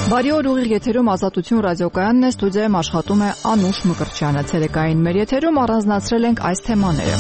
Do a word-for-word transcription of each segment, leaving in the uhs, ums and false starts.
Բարի օր, ուղիղ եթերում Ազատություն ռադիոկայանն է, ստուդիայում աշխատում է Անուշ Մկրտչյանը։ Ցերեկային մեր եթերում առանձնացրել ենք այս թեմաները։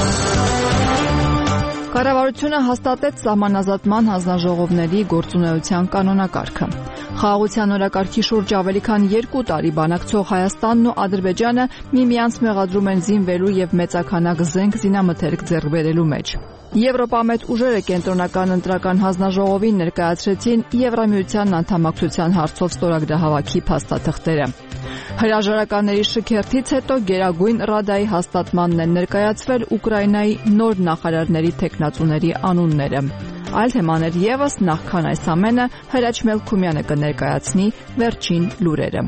Կառավարությունը հաստատեց սահմանազատման հանձնաժողովների գործունեության կանոնակարգը։ Խաղաղության օրակարգի շուրջ ավելի քան երկու տարի բանակցող Հայաստանն ու Ադրբեջանը միմյանց մեղադրում են զինվելու եւ մեծաքանակ զենք զինամթերք ձեռք բերելու մեջ։ Եվրոպամետ ուժերը կենտրոնական ընտրական հանձնաժողովին ներկայացրեցին Եվրամիությանն անդամակցության հարցով ստորագրահավաքի փաստաթղթերը։ Հրաժարականների շքերթից հետո Գերագույն Ռադայի հաստատմանն են ներկայացվել Ուկրաինայի նոր նախարարների թեկնածուների անունները։ Այլ թեմաներ ևս, նախքան այս ամենը Հրաչ Մելքումյանը կներկայացնի վերջին լուրերը։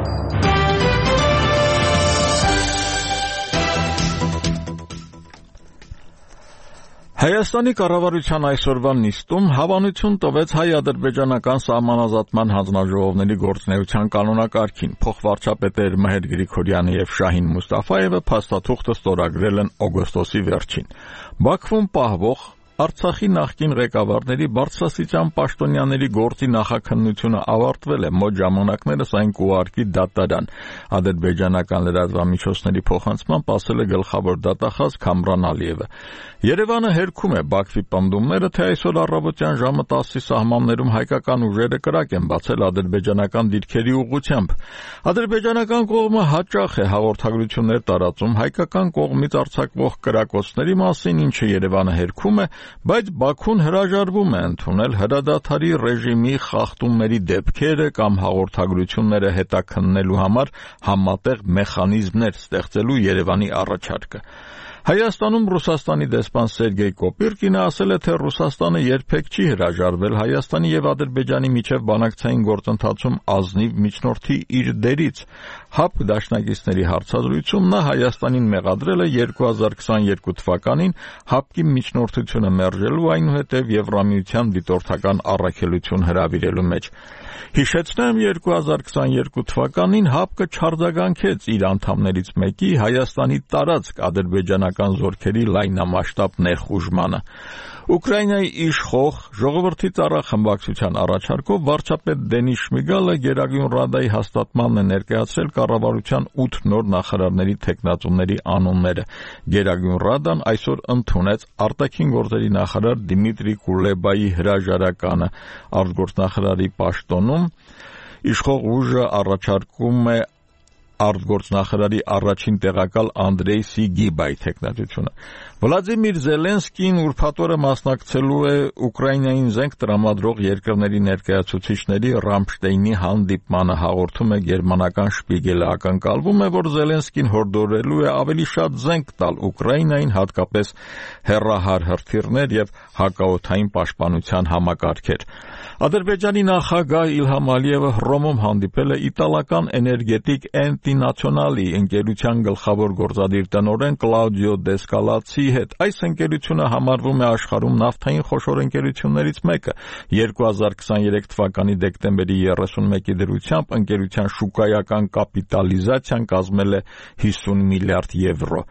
Հայաստանի կառավարության այսօրվա նիստում հավանություն տվեց հայ-ադրբեջանական սահմանազատման հանձնաժողովների գործունեության կանոնակարգին։ Փոխվարչապետեր Մհեր Գրիգորյանը եւ Շահին Մուստաֆայևը փաստաթուղթը ստորագրել են օգոստոսի վերջին։ Բաքվում պահվող Արցախի նախկին ղեկավարների բարձրաստիճան պաշտոնյաների գործի նախաքննությունը ավարտվել է, մոտ ժամանակներս այն կուղարկի դատարան։ Ադրբեջանական լրատվամիջոցների փոխանցմամբ ասել է գլխավոր դատախազ Քամրան Ալիևը։ Երևանը հերքում է Բաքվի պնդումները, թե այսօր առավոտյան ժամը տասի սահմաններում հայկական ուժերը կրակ են բացել ադրբեջանական դիրքերի ուղղությամբ։ Ադրբեջանական կողմը հաճախ է հաղորդագրություններ տարածում հայկական կողմից արձակվող կրակոցների մասին, ինչը Երևանը հերքում է, բայց Բաքուն հրաժարվում է ընդունել հրադադարի ռեժիմի խախտումների դեպքերը կամ հաղորդագրությունները հետաքննելու համար համատեղ մեխանիզմներ ստեղծելու Երևանի առաջարկը։ Հայաստանում Ռուսաստանի դեսպան Սերգեյ Կոպիրկինը ասել է, թե Ռուսաստանը երբեք չի հրաժարվել Հայաստանի եւ Ադրբեջանի միջև բանակցային գործընթացում ազնիվ միջնորդի իր դերից։ ՀԱՊ դաշնակիցների հարցազրույցում նա Հայաստանին մեղադրել է երկու հազար քսաներկու թվականին ՀԱՊԿ-ի միջնորդությունը մերժելու, այնուհետև Եվրամիության դիտորդական առաքելություն հրավիրելու մեջ։ Հիշեցնեմ, երկու հազար քսաներկու թվականին ՀԱՊԿ-ը չարձագանքեց իր անդամներից մեկի Հայաստանի տարածք ադրբեջանական զորքերի լայնամասշտաբ ներխուժմանը։ Ուկրաինայի իշխող ժողովրդի ծառախմբակցության առաջարկով վարչապետ Դենիս Շմիգալը Գերագույն Ռադայի հաստատմանն է ներկայացրել կառավարության ութ նոր նախարարների թեկնածուների անունները։ Գերագույն Ռադան այսօր ընդունեց արտաքին գործերի նախարար Դիմիտրի Կուլեբայի հրաժարականը։ Արտգործնախարարի պաշտոնում իշխող ուժը առաջարկում է արտգործնախարարի առաջին տեղակալ Անդրեյ Սիգիբայի թեկնածությունը։ Վլադիմիր Զելենսկին ուրբաթ օրը մասնակցելու է Ուկրաինային զենք տրամադրող երկրների ներկայացուցիչների Ռամշտեյնի հանդիպմանը, հաղորդում է գերմանական Շպիգելը։ Ակնկալվում է, որ Զելենսկին հորդորելու է ավելի շատ զենք տալ Ուկրաինային, հատկապես հեռահար հրթիռներ եւ հակաօդային պաշտպանության համակարգեր։ Ադրբեջանի նախագահ Իլհամ Ալիևը Հռոմում հանդիպել է իտալական էներգետիկ Էնտինացիոնալի ընկերության գլխավոր գործադիր տնօրեն Կլաուդիո Դեսկալացի հետ։ Այս ընկերությունը համարվում է աշխարհում նավթային խոշոր ընկերություններից մեկը։ երկու հազար քսաներեք թվականի դեկտեմբերի երեսունմեկի դրությամբ ընկերության շուկայական կապիտալիզացիան կազմել է հիսուն միլիարդ եվրո։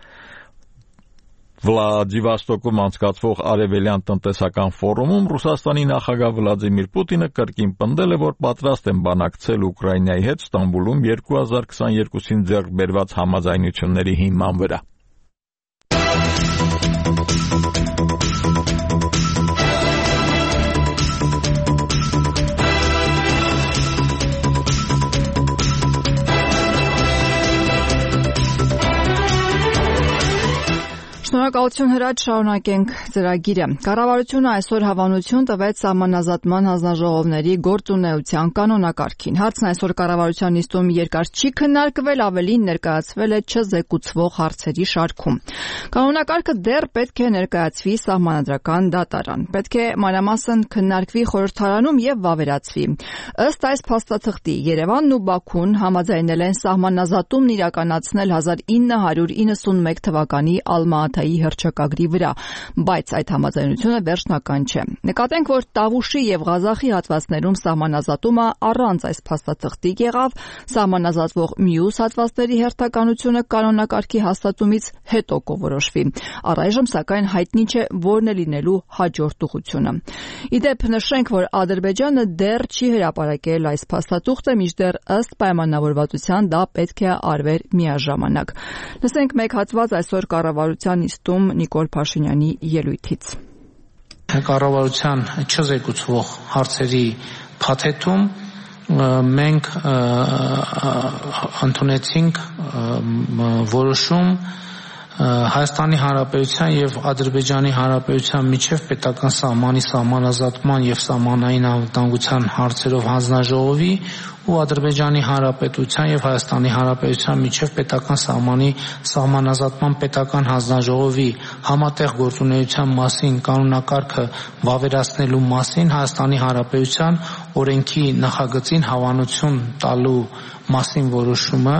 Վլադիվոստոկում անցկացվող արևելյան տնտեսական ֆորումում Ռուսաստանի նախագահ Վլադիմիր Պուտինը կրկին պնդել է, որ պատրաստ են բանակցել Ուկրաինայի հետ Ստամբուլում երկու հազար քսաներկուսին ձեռք բերված համաձայնությունների հիման վրա։ Շնորհակալություն Հրաչ, շարունակենք ծրագիրը։ Կառավարությունը այսօր հավանություն տվեց սահմանազատման հանձնաժողովների գործունեության կանոնակարգին։ Հարցն այսօր կառավարության նիստում երկար չի քննարկվել, ավելին ներկայացվել է չզեկուցվող հարցերի շարքում։ Կանոնակարգը դեռ պետք է ներկայացվի Սահմանադրական դատարան։ Պետք է մանրամասն քննարկվի խորհրդարանում եւ վավերացվի։ Ըստ այս փաստաթղթի Երևանն ու Բաքուն համաձայնել են սահմանազատումն իրականացնել հազար ինը հարյուր իննսունմեկ թվականի Ալմաաթայի Մոսկվայի հռչակագրի վրա, բայց այդ համաձայնությունը վերջնական չէ։ Նկատենք, որ Տավուշի եւ Ղազախի հատվածներում սահմանազատումը առանց այս փաստաթղթի եղավ, սահմանազատվող մյուս հատվածների հերթականությունը կանոնակարգի հաստատումից հետո կորոշվի։ Առայժմ սակայն հայտնի չէ որն է լինելու հաջորդ ուղղությունը։ Իդեպ նշենք, որ Ադրբեջանը դեռ չի հրապարակել այս փաստաթուղթը, մինչդեռ ըստ պայմանավորվածության դա պետք է արվեր միաժամանակ։ Լսենք մեկ հատված այսօր կառավարության նիստում Նիկոլ Փաշինյանի ելույթից։ Կառավարության չզեկուցվող հարցերի փաթեթում մենք ընդունեցինք որոշում Հայաստանի Հանրապետության եւ Ադրբեջանի Հանրապետության միջև պետական սահմանի սահմանազատման եւ սահմանային անվտանգության հարցերով հանձնաժողովի ու Ադրբեջանի Հանրապետության եւ Հայաստանի Հանրապետության միջև պետական սահմանի սահմանազատման պետական հանձնաժողովի համատեղ գործունեության մասին կանոնակարգը վավերացնելու մասին Հայաստանի Հանրապետության օրենքի նախագծին հավանություն տալու մասին որոշումը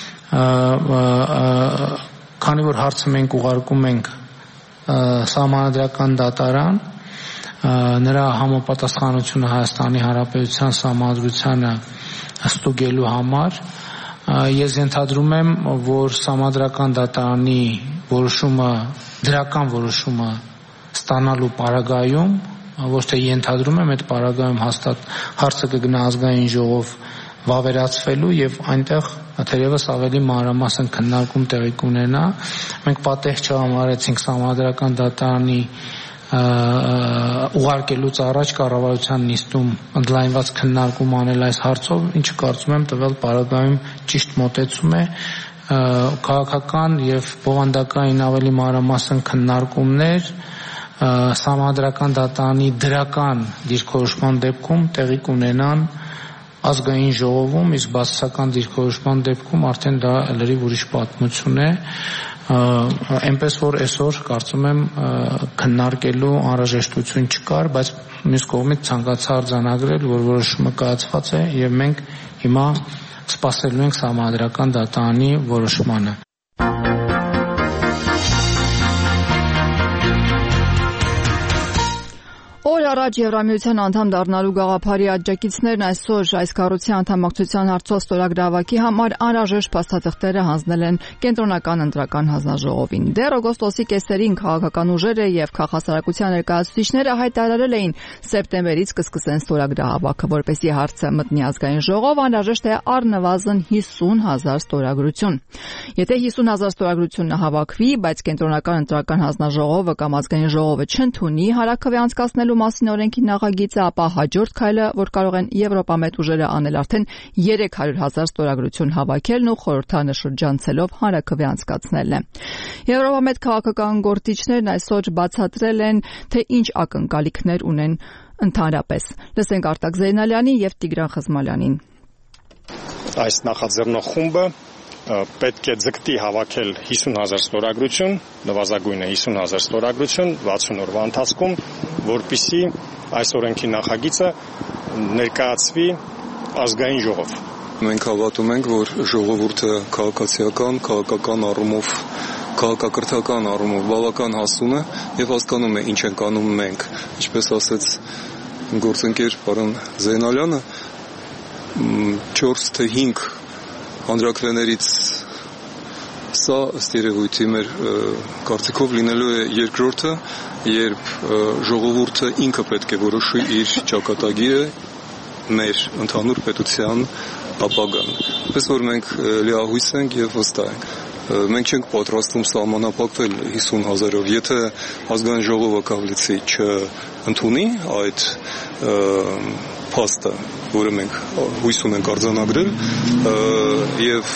Քանի որ հարցը մենք ուղարկում ենք սահմանադրական դատարան, նրա համապատասխանությունը Հայաստանի Հանրապետության սահմանադրությանը ստուգելու համար, ես ենթադրում եմ, որ սահմանադրական դատարանի որոշումը, դրական որոշումը ստանալու պարագայում, ոչ թե ենթադրում եմ, այդ պարագայում հաստատ հարցը կգնա ազգային ժողով վավերացվելու եւ այնտեղ թերևս ավելի մանրամասն քննարկում տեղի կունենա։ Մենք պատեհ չհամարեցինք սահմանադրական դատարանի ուղարկելուց առաջ կառավարության նիստում ընդլայնված քննարկում անել այս հարցով, ինչը կարծում եմ տվյալ պարագայում ճիշտ մոտեցում է քաղաքական եւ բովանդակային ավելի մանրամասն քննարկումներ սահմանադրական դատարանի դրական դիրքորոշման դեպքում տեղի կունենան ազգային ժողովում, իսկ բացասական դիրքորոշման դեպքում արդեն դա լրիվ ուրիշ պատմություն է, այնպես որ այսօր կարծում եմ քննարկելու անհրաժեշտություն չկար, բայց մյուս կողմից ցանկացա արձանագրել, որ որոշումը կայացված է եւ մենք հիմա սպասելու ենք սահմանադրական դատարանի որոշմանը։ Օր առաջ Եվրամիության անդամ դառնալու գաղափարի աջակիցներն այսօր այս կառույցի անդամակցության հարցով ստորագրավակի համար անհրաժեշտ փաստաթղթերը հանձնել են Կենտրոնական ընտրական հանձնաժողովին։ Դեռ օգոստոսի կեսերին քաղաքական ուժերը եւ քաղաքասարակության ներկայացուցիչները հայտարարել էին սեպտեմբերից կսկսեն ստորագրահավաքը, որպեսզի հարցը մտնի ազգային ժողով, անհրաժեշտ է առնվազն հիսուն հազար ստորագրություն։ Եթե հիսուն հազար ստորագրությունը հավաքվի, բայց Կենտրոնական ընտրական հանձնաժողովը կամ ազգային ժողովը չընդունի հարաքվե անցկացնելու մասին օրենքի նախագիծը, ապա հաջորդ քայլը, որ կարող են Եվրոպամետ ուժերը անել, արդեն երեք հարյուր հազար ստորագրություն հավաքելն ու խորհրդանշրջանցելով հանրաքվե անցկացնելն է։ Եվրոպամետ քաղաքական գործիչներն այսօր բացատրել են, թե ինչ ակնկալիքներ ունեն ընդհանրապես։ Լսենք Արտակ Զեյնալյանի եւ Տիգրան Խզմալյանին։ Այս նախաձեռնախումբը պետք է ձգտի հավաքել հիսուն հազար ստորագրություն, նվազագույնը հիսուն հազար ստորագրություն վաթսուն օրվա ընթացքում, որպեսզի այս օրենքի նախագիծը ներկայացվի ազգային ժողով։ Մենք հավատում ենք, որ ժողովուրդը քաղաքացիական, քաղաքական առումով, քաղաքակրթական առումով բավական հասուն է եւ հասկանում է ինչ ենք անում մենք։ Ինչպես ասեց գործընկեր պարոն Զեյնալյանը, չորս թե հինգ հանրաքվեներից սա ըստ երևույթի մեր կարծիքով լինելու է երկրորդը, երբ ժողովուրդը ինքը պետք է որոշի իր ճակատագիրը մեր ընդհանուր պետության ապագան։ Պես որ մենք լիահույս ենք եւ վստահ ենք։ Մենք չենք պատրաստվում սահմանափակվել հիսուն հազարով։ Եթե ազգային ժողովը կավլիցի չընդունի այդ փաստը, որը մենք հույս ունենք արձանագրել, եւ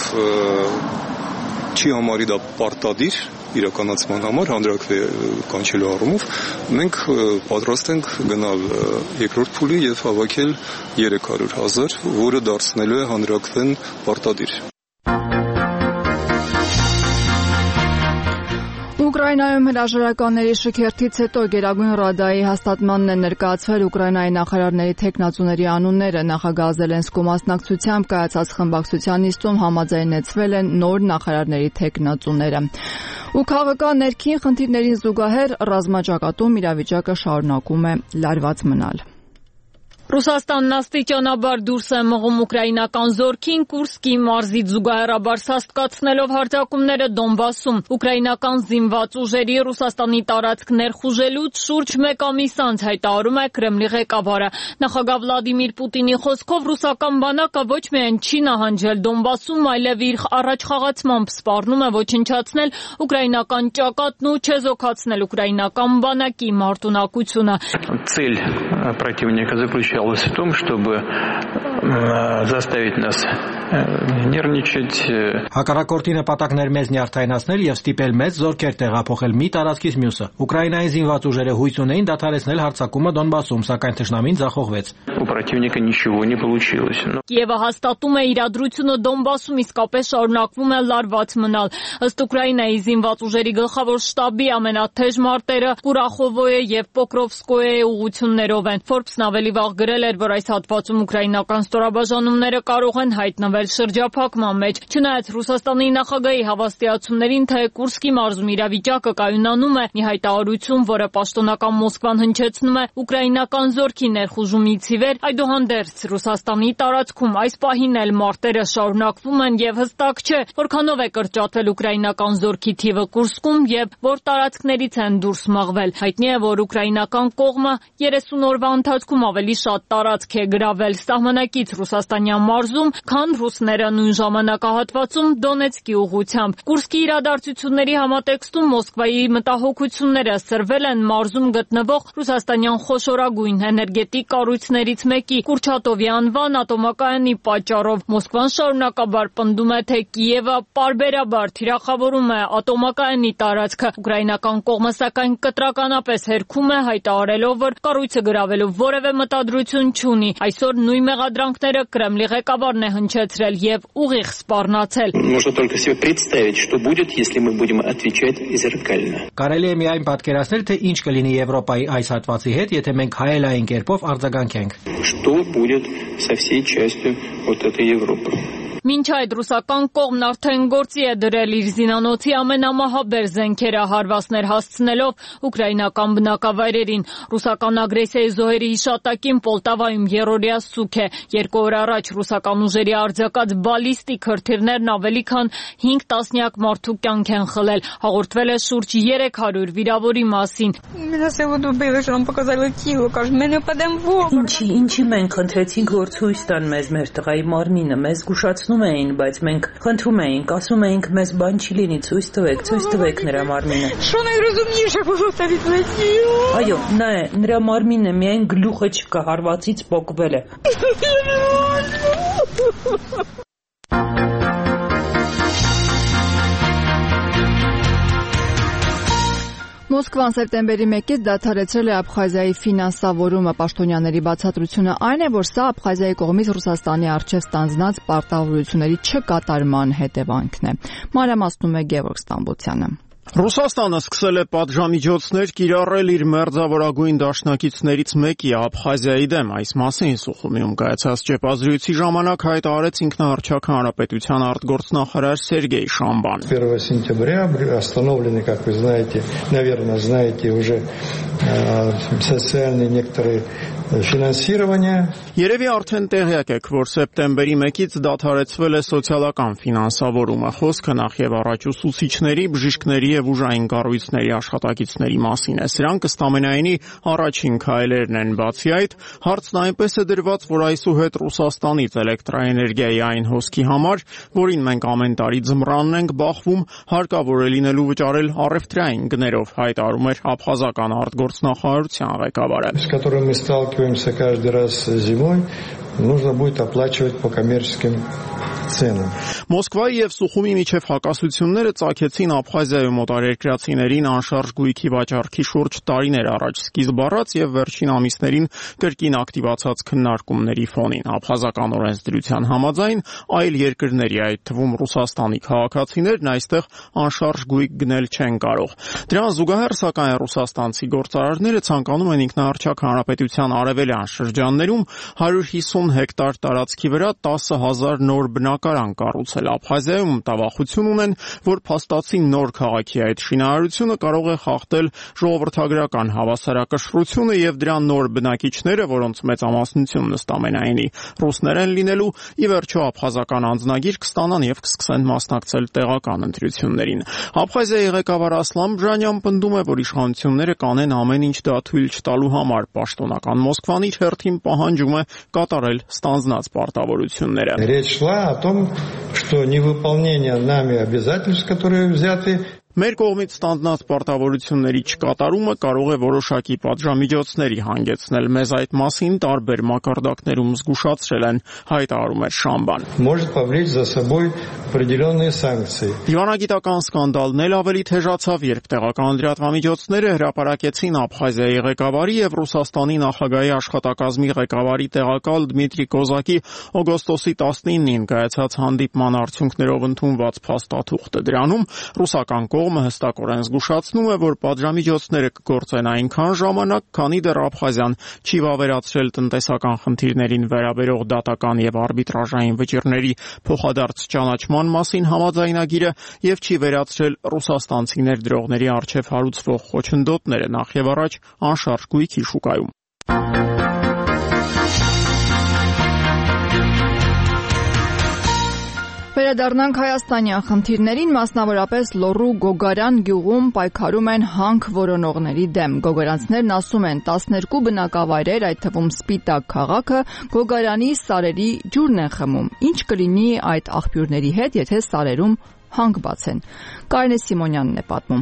չի համարի դա պարտադիր իրականացման համար հանրաքվե կանչելու առումով, մենք պատրաստ ենք գնալ երկրորդ փուլի եւ հավաքել երեք հարյուր հազար, որը դարձնելու է հանրաքվեն պարտադիր։ Ուկրաինայում հրաժարականների շքերթից հետո Գերագույն Ռադայի հաստատմանն է ներկայացվել Ուկրաինայի նախարարների թեկնածուների անունները։ Նախագահ Զելենսկու մասնակցությամբ կայացած խմբակցության նիստում համաձայնեցվել են նոր նախարարների թեկնածուները։ Ու քաղաքական ներքին խնդիրներին զուգահեռ ռազմաճակատում իրավիճակը շարունակում է լարված մնալ։ Ռուսաստանն աստիճանաբար դուրս է մղում ուկրաինական զորքին Կուրսկի մարզից զուգահեռաբար սաստկացնելով հարձակումները Դոնբասում։ Ուկրաինական զինված ուժերի Ռուսաստանի տարածք ներխուժելուց շուրջ մեկ ամիս անց հայտարարում է Կրեմլի ղեկավարը։ Նախագահ Վլադիմիր Պուտինի խոսքով ռուսական բանակը ոչ միայն չի նահանջել Դոնբասում, այլև իր առաջխաղացմամբ սպառնում է ոչնչացնել ուկրաինական ճակատն ու չեզոքացնել ուկրաինական բանակի մարտունակությունը։ Цель противника заключалась в том, чтобы заставить нас нервничать. Հակառակորդի նպատակն էր մեզ նյարդայնացնել եւ ստիպել մեծ զորքեր տեղափոխել մի տարածքից մյուսը։ Ուկրաինայի զինված ուժերը հույս ունեին դադարեցնել հարձակումը Դոնբասում, սակայն թշնամին ձախողվեց։ У противника ничего не получилось. Կիևը հաստատում է իրադրությունը Դոնբասում իսկապես շարունակվում է լարված մնալ։ Ըստ Ուկրաինայի զինված ուժերի գլխավոր շտաբի ամենաթեժ մարտերը Կուրախովոյե եւ Պոկրովսկոյե ուղություններով են։ Forbes-ն ավելի վաղ գրել էր, որ այս հատվածում ուկրաինական ստորաբաժանումները կարող են հայտնվել շրջափակման մեջ։ Չնայած Ռուսաստանի նախագահի հավաստիացումներին, թե Կուրսկի մարզում իրավիճակը կայունանում է, մի հայտարարություն, որը պաշտոնական Մոսկվան հնչեցնում է ուկրաինական զորքի ներխուժումից ի վեր, այդուհանդերձ Ռուսաստանի տարածքում այս պահին էլ մարտերը շարունակվում են եւ հստակ չէ, որքանով է կրճատվել ուկրաինական զորքի թիվը Կուրսկում եւ որ տարածքներից են դուրս մղվել։ Հայտնի է, որ ուկրաինական կողմը երեսուն օրվա ընթացքում ավելի շատ տարածք է գրավել սահմանակից Ռուսաստանյան մարզում, քան ռուսները նույն ժամանակահատվածում Դոնեցկի ուղղությամբ։ Կուրսկի իրադարձությունների համատեքստում Մոսկվայի մտահոգությունները սրվել են մարզում գտնվող ռուսաստանյան խոշորագույն էներգետիկ կառույցներից մեկի Կուրչատովի անվան ատոմակայանի պատճառով։ Մոսկվան շարունակաբար պնդում է, թե Կիևը պարբերաբար թիրախավորում է ատոմակայանի տարածքը։ Ուկրաինական կողմը սակայն կտրականապես հերքում է, հայտարարելով, որ կառույցը գրավելու որևէ մտադրություն չունի։ Այսօր նույն մեղադրանքները Կրեմլի ղեկավարն է հնչեցրել եւ ուղիղ սպառնացել։ Можно только себе представить, что будет, если мы будем отвечать зеркально. Կարելի է միայն պատկերացնել, թե ինչ կլինի Եվրոպայի այս հատվածի հետ, եթե մենք հայելային կերպով արձագանքենք։ Что будет со всей частью вот этой Европы? Մինչ այդ ռուսական կողմն արդեն գործի է դրել իր զինանոցի ամենամահաբեր զենքերը հարվածներ հասցնելով ուկրաինական բնակավայրերին։ Ռուսական ագրեսիայի զոհերի հիշատակին Պոլտավայում երրորդյա սուք է։ Երկու օր առաջ ռուսական ուժերի արձակած բալիստիկ հրթիռներն ավելի քան հինգ տասնյակ մարդու կյանք են խլել։ Հաղորդվել է շուրջ երեք հարյուր վիրավորի մասին։ Ինչի, ինչի մենք խնդրեցինք, որ ցույց տան մեզ մեր տղայի մարմինը, մեզ զգուշացնում էին, բայց մենք խնդրում էինք, ասում էինք, մեզ բան չի լինի, ցույց տվեք, ցույց տվեք նրա մարմինը։ Այո, նա է, նրա մարմինը միայն գլուխը չկա, հարվածից պոկվել է։ Մոսկվան սեպտեմբերի մեկից դադարեցրել է Աբխազիայի ֆինանսավորումը։ Պաշտոնյաների բացատրությունը այն է, որ սա Աբխազիայի կողմից Ռուսաստանի առջև ստանձնած պարտավորությունների չկատարման հետևանքն է։ Մանրամասնում է Գևորգ Ստամբոլցյանը։ Ռուսաստանը սկսել է պատժամիջոցներ կիրառել իր մերձավորագույն դաշնակիցներից մեկի Աբխազիայի դեմ։ Այս մասին Սուխումիում կայացած ճեպազրույցի ժամանակ հայտարարեց ինքնաառչակ հանրապետության արտգործնախարար Սերգեյ Շամբան։ первого сентября остановлены, как вы знаете, наверное, знаете уже социальные некоторые ֆինանսирование։ Երևի արդեն տեղյակ եք, որ սեպտեմբերի մեկից դադարեցվել է սոցիալական ֆինանսավորումը։ Խոսքը նախ եւ առաջ ուսուցիչների, բժիշկների եւ ուժային կառույցների աշխատակիցների մասին է։ Սրանք ըստ ամենայնի առաջին քայլերն են։ Բացի այդ, հարցն այնպես է դրված, որ այսուհետ Ռուսաստանից էլեկտրաէներգիայի այն հոսքի համար, որին մենք ամեն տարի ձմռանն ենք բախվում, հարկավոր է լինելու վճարել առևտրային գներով, հայտարարում էր աբխազական արտգործնախարարության ղեկավարը։ Сталкиваемся каждый раз зимой, нужно будет оплачивать по коммерческим ценам։ Մոսկվայի եւ Սուխումի միջև հակասությունները ծագեցին Աբխազիայում օտարերկրացիներին անշարժ գույքի վաճառքի շուրջ տարիներ առաջ սկիզբ առած եւ վերջին ամիսներին կրկին ակտիվացած քննարկումների ֆոնին։ Աբխազական օրենսդրության համաձայն այլ երկրների, այդ թվում Ռուսաստանի քաղաքացիներն այստեղ անշարժ գույք գնել չեն կարող։ Դրան զուգահեռ, սակայն, ռուսաստանցի գործարարները ցանկանում են ինքնաառչակ հանրապետության արևելյան շրջաններում հարյուր հիսուն հեկտար տարածքի վրա տասը հազար նոր բնակարան կառուցել։ Աբխազիայում մտավախություն ունեն, որ փաստացի նոր քաղաքի այդ շինարարությունը կարող է խախտել ժողովրդագրական հավասարակշռությունը եւ դրա նոր բնակիչները, որոնց մեծամասնությունն ըստ ամենայնի ռուսներ են լինելու, ի վերջո աբխազական անձնագիր կստանան եւ կսկսեն մասնակցել տեղական ընտրություններին։ Աբխազիայի ղեկավար Ասլան Բժանյան պնդում է, որ իշխանությունները կանեն ամեն ինչ դա թույլ չտալու համար։ Պաշտոնական Մոսկվան իր հերթին պահանջում է կատարել ստանձնած պարտավորությունները։ Речь шла о том, что невыполнение нами обязательств, которые взяты, Մեր կողմից ստանձնած պարտավորությունների չկատարումը կարող է որոշակի պատժամիջոցների հանգեցնել։ Մեզ այդ մասին տարբեր մակարդակներում զգուշացրել են, հայտարարում է Շամբան։ Может повлечь за собой определенные санкции։ Դիվանագիտական սկանդալն էլ ավելի թեժացավ, երբ տեղական լրատվամիջոցները հրապարակեցին Աբխազիայի ղեկավարի եւ Ռուսաստանի նախագահի աշխատակազմի ղեկավարի տեղակալ Դմիտրի Կոզակի օգոստոսի տասնինին կայացած հանդիպման արդյունքներով ընդունված փաստաթուղթը։ Դրանում ռուսական կողմը հստակորեն զգուշացնում է, որ պատժամիջոցները կգործեն այնքան ժամանակ, քանի դեռ Աբխազիան չի վավերացրել տնտեսական խնդիրներին վերաբերող դատական եւ արբիտրաժային վճիռների փոխադարձ ճանաչման մասին համաձայնագիրը եւ չի վերացրել ռուսաստանցի ներդրողների առջեւ հարուցվող խոչընդոտները նախ եւ առաջ անշարժ գույքի շուկայում։ Վերադառնանք Հայաստանյան խնդիրներին, մասնավորապես Լոռու Գոգարան գյուղում պայքարում են հանք որոնողների դեմ։ Գոգարանցիներն ասում են, տասներկու բնակավայրեր, այդ թվում Սպիտակ քաղաքը, Գոգարանի սարերի ջուրն են խմում։ Ինչ կլինի այդ աղբյուրների հետ, եթե սարերում հանք բացեն։ Կարինե Սիմոնյանն է պատմում։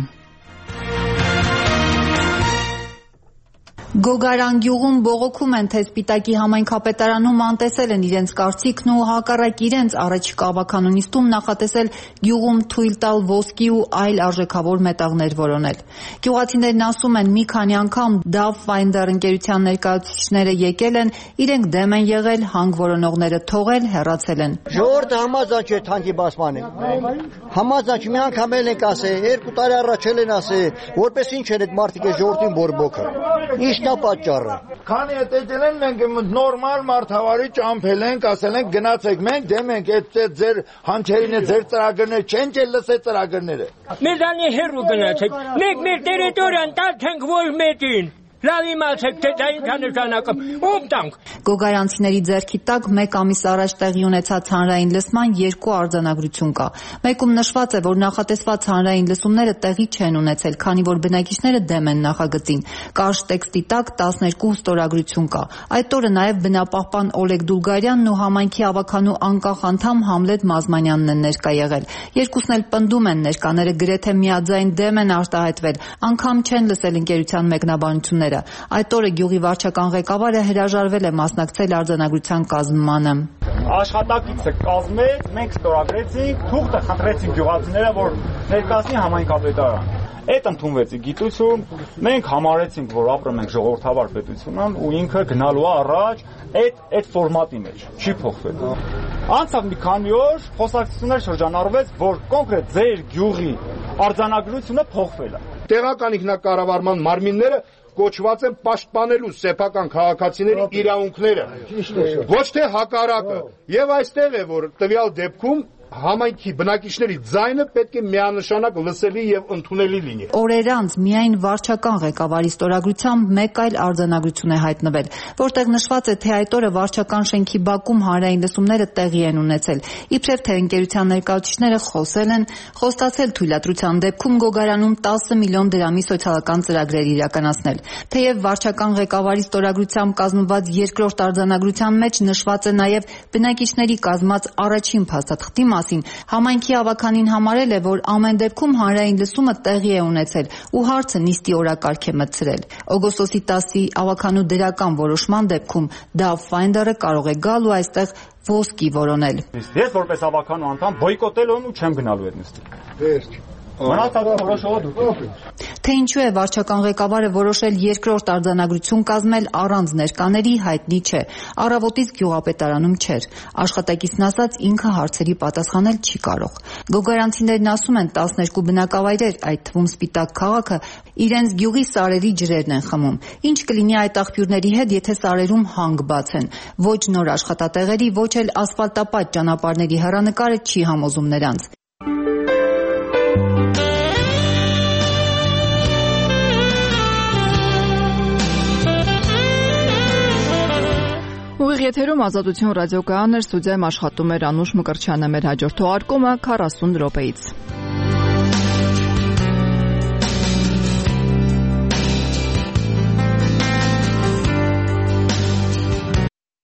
Գոգարան գյուղում բողոքում են, թե Սպիտակի համայնքապետարանում անտեսել են իրենց կարծիքն ու հակառակ իրենց առաջիկա ավականունիստում նախատեսել գյուղում թույլ տալ ոսկի ու այլ արժեքավոր մետաղներ որոնել։ Գյուղացիներն ասում են, մի քանի անգամ Dove Finder ընկերության ներկայացուցիչները եկել են, իրենք դեմ են եղել, հանք որոնողները թողել, հեռացել են։ Ժողովուրդը համաձայն չէ հանքի բացմանը։ Համաձայն մի անգամ էլ ենք ասել, երկու տարի առաջ էլ են ասել, որպես ինչ են այդ մարդիկ ժողովրդին բորբոքը։ Ինչն է պատճառը։ Քանի հետեւել են մենք նորմալ մարդավարի ճամփել ենք, ասել ենք գնացեք, մենք դեմ ենք այդ ձեր հանքերին, ձեր ծրագրերը չեն չէ լսել ծրագրերը։ Մեզանի հերու գնացեք։ Մենք մեր տերիտորիան տալ ենք ոչ մետին։ Լավ իմացեք, թե դա ինքան նշանակում, ում տանք։ Գոգարանցիների ձեռքի տակ մեկ ամիս առաջ տեղի ունեցած հանրային լսման երկու արձանագրություն կա։ Մեկում նշված է, որ նախատեսված հանրային լսումները տեղի չեն ունեցել, քանի որ բնակիչները դեմ են նախագծին։ Կարճ տեքստի տակ տասներկու ստորագրություն կա։ Այդ օրը նաև բնապահպան Օլեգ Դուլգարյանն ու համայնքի ավականու անկախ անդամ Համլետ Մազմանյանն են ներկա եղել։ Երկուսն էլ պնդում են, ներկաները գրեթե միաձայն դեմ են արտահայտվել, անգամ չեն լսել ընկերության մեկնաբանությունները։ Այդ օրը գյուղի վարչական ղեկավարը հրաժարվել է մասնակցել արձանագրության կազմմանը։ Աշխատակիցը կազմեց, մենք ստորագրեցինք, թուղթը խնդրեցինք գյուղացիները, որ ներկայացնի համայնքապետարան։ Այդ ընդունվեց գիտություն, մենք համարեցինք, որ ապրում ենք ժողովրդավար պետությունում ու ինքը գնալու է առաջ այդ այդ ֆորմատի մեջ, չի փոխվել։ Անցավ մի քանի օր, խոսակցություններ շրջանառվեց, որ կոնկրետ ձեր գյուղի արձանագրությունը փոխվել է։ Տեղական ինքնակառավարման մարմինները կոչված են պաշտպանելու սեփական քաղաքացիների իրավունքները, ոչ թե հակառակը։ Եվ այստեղ է, որ տվյալ դեպքում համայնքի բնակիչների ձայնը պետք է միանշանակ լսելի եւ ընդունելի լինի։ Օրեր անց միայն վարչական ղեկավարի ստորագրությամբ մեկ այլ արձանագրություն է հայտնվել, որտեղ նշված է, թե այդ օրը վարչական շենքի բակում հանրային լսումները տեղի են ունեցել, իբրև թե ընկերության ներկայացուցիչները խոսել են, խոստացել թույլատրության դեպքում Գոգարանում տասը միլիոն դրամի սոցիալական ծրագրեր իրականացնել։ Թեև վարչական ղեկավարի ստորագրությամբ կազմված երկրորդ արձանագրության մեջ նշված է նաև բնակիչների կազմած առաջին փաստաթղթի մասին համայնքի ավականին համարել է, որ ամեն դեպքում հանրային լսումը տեղի է ունեցել ու հարցը նիստի օրակարգ է մտցրել։ Օգոստոսի տասի ավականու դրական որոշման դեպքում Dove Finder-ը կարող է գալ ու այստեղ ոսկի որոնել։ Ես որպես ավականու անդամ բոյկոտել եմ ու չեմ գնալու այդ նիստին։ Վերջ։ Մնացածը որոշողը դուք։ Թե ինչու է վարչական ղեկավարը որոշել երկրորդ արձանագրություն կազմել առանց ներկաների, հայտնի չէ։ Առավոտից գյուղապետարանում չէր։ Աշխատակիցն ասաց, ինքը հարցերի պատասխանել չի կարող։ Գոգարանցիներն ասում են տասներկու բնակավայրեր, այդ թվում Սպիտակ քաղաքը, իրենց գյուղի սարերի ջրերն են խմում։ Ինչ կլինի այդ աղբյուրների հետ, եթե սարերում հանք բացեն։ Ոչ նոր աշխատատեղերի, ոչ էլ ասֆալտապատ ճանապարհների հեռանկարը չի համոզում նրանց։ Ուղիղ եթերում Ազատություն ռադիոկայանն էր, ստուդիայում աշխատում էր Անուշ Մկրտչյանը, մեր հաջորդ թողարկումը քառասուն րոպեից։